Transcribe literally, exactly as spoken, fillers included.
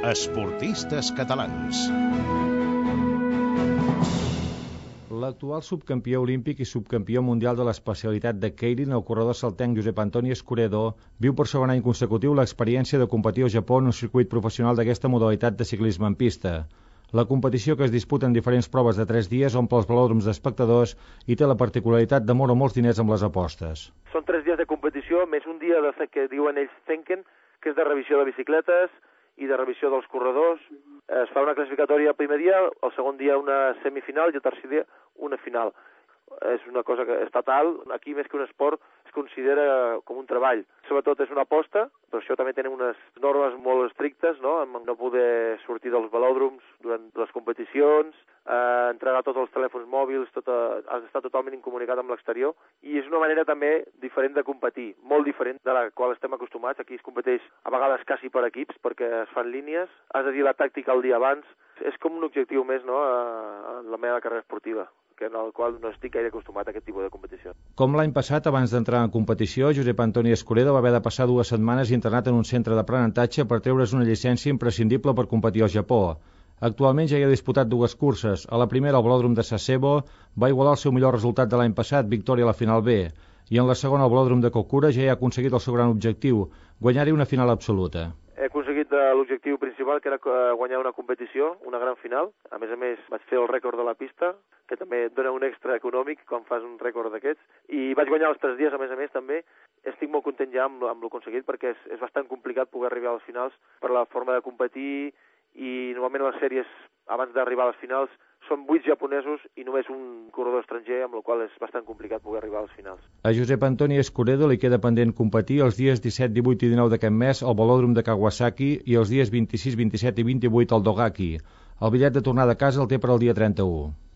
Esportistes catalans. L'actual subcampió olímpic i subcampió mundial de l'especialitat de Keirin, el corredor saltenc Josep Antoni Escuredo, viu per segon any consecutiu l'experiència de competir al Japó en un circuit professional d'aquesta modalitat de ciclisme en pista. La competició, que es disputa en diferents proves de tres dies, omple els velòdroms d'espectadors i té la particularitat de moure molts diners amb les apostes. Són tres dies de competició, més un dia de, que diuen ells Zenken, que és de revisió de bicicletes i de revisió dels corredors. Es fa una classificatòria el primer dia, el segon dia una semifinal i el tercer dia una final. És una cosa que estatal, aquí més que un esport es considera com un treball. Sobretot és una aposta, però això també tenen unes normes molt estrictes, no? No poder sortir dels velòdroms durant les competicions, eh, entregar tots els telèfons mòbils, tot, eh, has d'estar totalment incomunicat amb l'exterior, i és una manera també diferent de competir, molt diferent de la qual estem acostumats. Aquí es competeix a vegades quasi per equips, perquè es fan línies, has de dir la tàctica el dia abans. És com un objectiu més, no?, a la meva carrera esportiva, que en el qual no estic gaire acostumat a aquest tipus de competició. Com l'any passat, abans d'entrar en competició, Josep Antoni Escuredo va haver de passar dues setmanes internat en un centre d'aprenentatge per treure's una llicència imprescindible per competir al Japó. Actualment ja hi ha disputat dues curses. A la primera, al velòdrom de Sasebo, va igualar el seu millor resultat de l'any passat, victòria a la final B, i en la segona, al velòdrom de Kokura, ja hi ha aconseguit el seu gran objectiu, guanyar-hi una final absoluta. He aconseguit l'objectiu principal, que era guanyar una competició, una gran final. A més a més, vaig fer el rècord de la pista, que també et dona un extra econòmic quan fas un rècord d'aquests. I vaig guanyar els tres dies, a més a més, també. Estic molt content ja amb, amb l'aconseguit, perquè és, és bastant complicat poder arribar a les finals per la forma de competir, i normalment les sèries, abans d'arribar a les finals, són vuit japonesos i només un corredor estranger, amb el qual és bastant complicat poder arribar a les finals. A Josep Antoni Escuredo li queda pendent competir els dies disset, divuit i dinou d'aquest mes al velòdrom de Kawasaki i els dies vint-i-sis, vint-i-set i vint-i-vuit al Dogaki. El bitllet de tornada a casa el té per al dia trenta-u.